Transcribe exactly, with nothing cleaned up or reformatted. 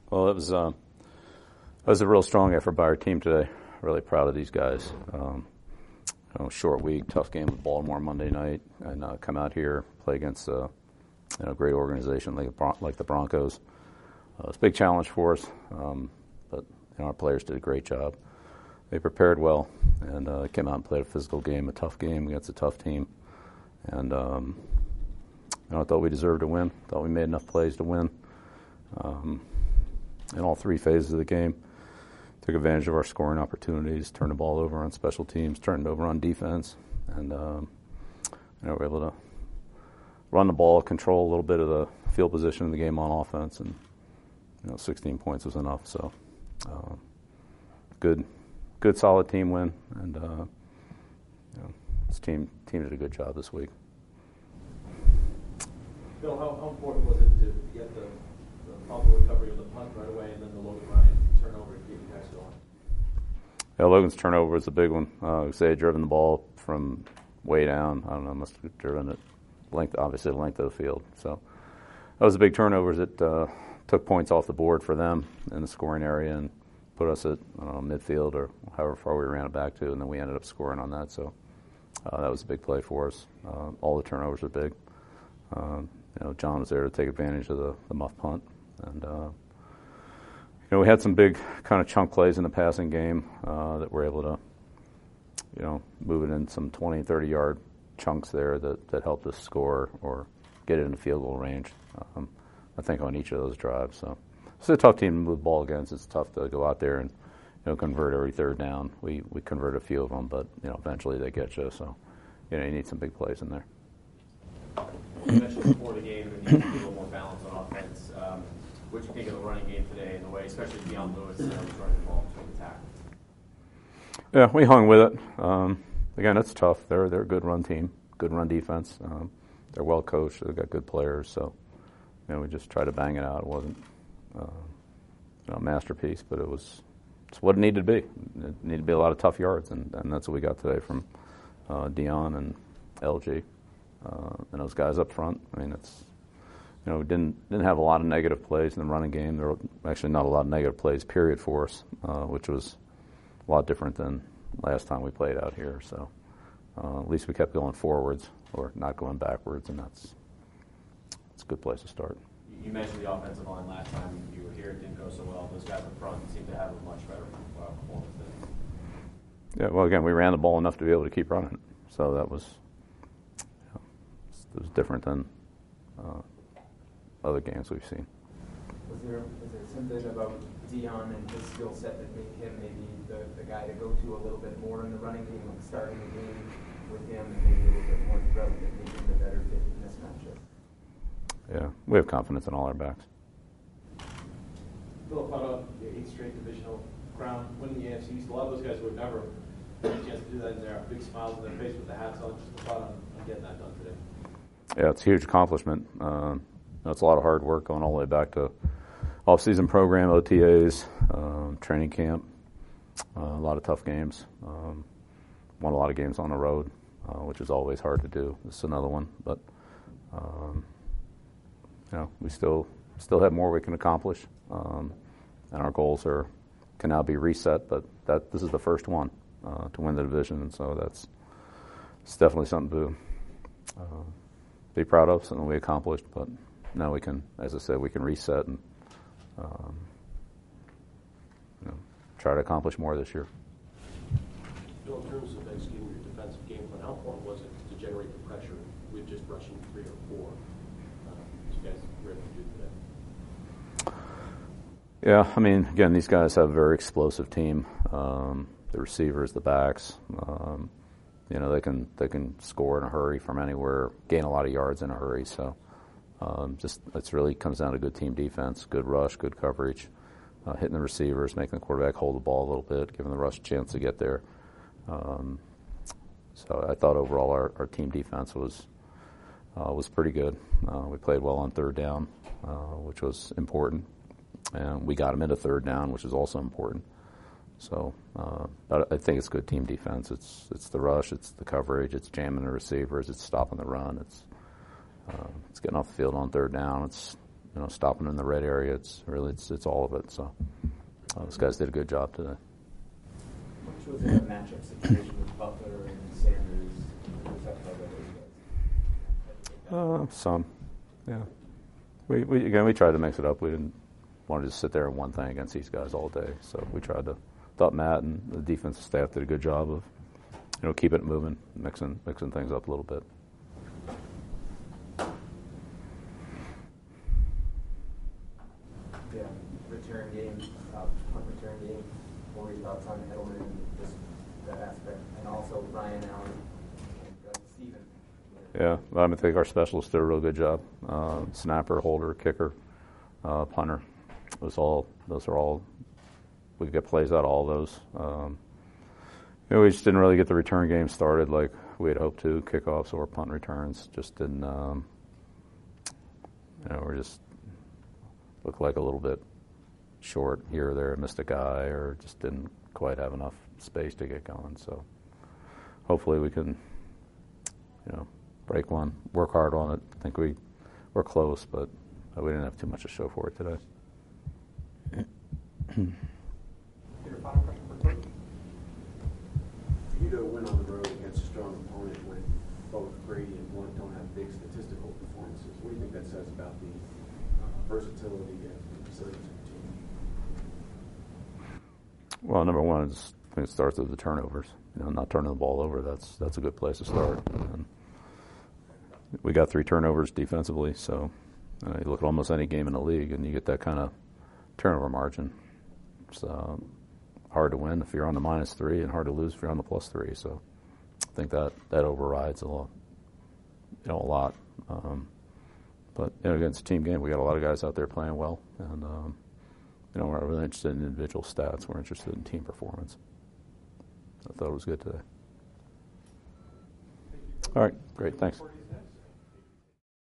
Well, it was uh, it was a real strong effort by our team today. Really proud of these guys. Um, you know, short week, tough game with Baltimore Monday night, and uh, come out here, play against uh, you know, a great organization like, like the Broncos. Uh, it's a big challenge for us, um, but you know, our players did a great job. They prepared well and uh, came out and played a physical game, a tough game against a tough team. And um, you know, I thought we deserved to win. Thought we made enough plays to win um, in all three phases of the game. Took advantage of our scoring opportunities, turned the ball over on special teams, turned it over on defense, and um, you know, we were able to run the ball, control a little bit of the field position of the game on offense, and you know, sixteen points was enough. So, uh, good, good, solid team win, and uh, you know, this team team did a good job this week. Bill, how, how important was it to get the, the fumble recovery of the punt right away, and then the Logan Ryan turnover to get you guys going? Yeah, Logan's turnover was a big one. Uh, they had driven the ball from way down. I don't know, must have driven it length, obviously the length of the field. So that was a big turnover that uh, took points off the board for them in the scoring area and put us at I don't know, midfield or however far we ran it back to, and then we ended up scoring on that. So uh, that was a big play for us. Uh, all the turnovers are big. Um, you know, John was there to take advantage of the, the muff punt, and uh, you know, we had some big kind of chunk plays in the passing game uh, that were able to, you know, move it in some twenty, thirty yard chunks there that, that helped us score or get it in the field goal range. Um, I think on each of those drives. So it's a tough team to move the ball against. It's tough to go out there and you know convert every third down. We we convert a few of them, but you know eventually they get you. So you know you need some big plays in there. You mentioned before the game that you need to be a little more balance on offense. Um, what do you think of the running game today in the way, especially Dion Lewis uh, was running the ball between the tackles? Yeah, we hung with it. Um, again, it's tough. They're they're a good run team, good run defense. Um, they're well coached. They've got good players. So you know we just tried to bang it out. It wasn't uh, you know, a masterpiece, but it was it's what it needed to be. It needed to be a lot of tough yards, and, and that's what we got today from uh, Dion and L G. Uh, and those guys up front. I mean, it's you know we didn't didn't have a lot of negative plays in the running game. There were actually not a lot of negative plays, period, for us, uh, which was a lot different than last time we played out here. So uh, at least we kept going forwards or not going backwards, and that's it's a good place to start. You mentioned the offensive line last time you were here. It didn't go so well. Those guys up front seem to have a much better performance than. Yeah, well, again, we ran the ball enough to be able to keep running it, so that was. It was different than uh, other games we've seen. Was there, was there something about Dion and his skill set that made him maybe the, the guy to go to a little bit more in the running game, like starting the game with him and maybe a little bit more throughout that made him the better fit in this matchup? Yeah, we have confidence in all our backs. Philip, how about the eighth straight divisional crown, winning the A F C East? A lot of those guys would never get a chance to do that, and there are big smiles on their face with the hats on. Just the thought on, on getting that done today. Yeah, it's a huge accomplishment. Uh, it's a lot of hard work going all the way back to off-season program, O T As, um, training camp, uh, a lot of tough games. Um, won a lot of games on the road, uh, which is always hard to do. This is another one, but um, you know, we still still have more we can accomplish, um, and our goals are can now be reset. But that this is the first one uh, to win the division, and so that's it's definitely something to. Uh, be proud of, something we accomplished, but now we can, as I said, we can reset and um, you know, try to accomplish more this year. Bill, in terms of executing your defensive game plan, how important was it to generate the pressure with just rushing three or four? Uh, you guys were able to do today. Yeah, I mean, again, these guys have a very explosive team. Um, the receivers, the backs. Um, You know, they can they can score in a hurry from anywhere, gain a lot of yards in a hurry. So, um, just it really comes down to good team defense, good rush, good coverage, uh, hitting the receivers, making the quarterback hold the ball a little bit, giving the rush a chance to get there. Um, so I thought overall our, our team defense was uh, was pretty good. Uh, we played well on third down, uh, which was important, and we got them into third down, which is also important. So uh, I think it's good team defense. It's it's the rush, it's the coverage, it's jamming the receivers, it's stopping the run, it's uh, it's getting off the field on third down. It's you know, stopping in the red area. It's really it's it's all of it. So uh, those guys did a good job today. Which was a matchup situation with Butler and Sanders. Was that about those guys? Uh, some, yeah. We we again we tried to mix it up. We didn't want to just sit there in one thing against these guys all day. So we tried to. Thought Matt and the defensive staff did a good job of, you know, keeping it moving, mixing mixing things up a little bit. Yeah, return game, uh, punt return game. What were your thoughts on Edelman and just that aspect, and also Ryan Allen and uh, Steven? Yeah, I think our specialists did a real good job. Uh, snapper, holder, kicker, uh, punter. Those all those are all. We could get plays out of all those. Um, you know, we just didn't really get the return game started like we had hoped to. Kickoffs or punt returns just didn't. Um, you know, we just looked like a little bit short here or there. Missed a guy or just didn't quite have enough space to get going. So hopefully we can, you know, break one, work hard on it. I think we we're close, but we didn't have too much to show for it today. Your final question for Coach? For you to win on the road against a strong opponent when both Brady and Blunt don't have big statistical performances, what do you think that says about the uh, versatility and resilience of the team? Well, number one is I think it starts with the turnovers. You know, not turning the ball over. That's that's a good place to start. And we got three turnovers defensively, so uh, you look at almost any game in the league, and you get that kind of turnover margin. It's uh, hard to win if you're on the minus three, and hard to lose if you're on the plus three. So I think that that overrides a lot. You know, a lot. Um, but you know, against a team game, we got a lot of guys out there playing well, and um, you know, we're not really interested in individual stats. We're interested in team performance. I thought it was good today. All right, great, thanks.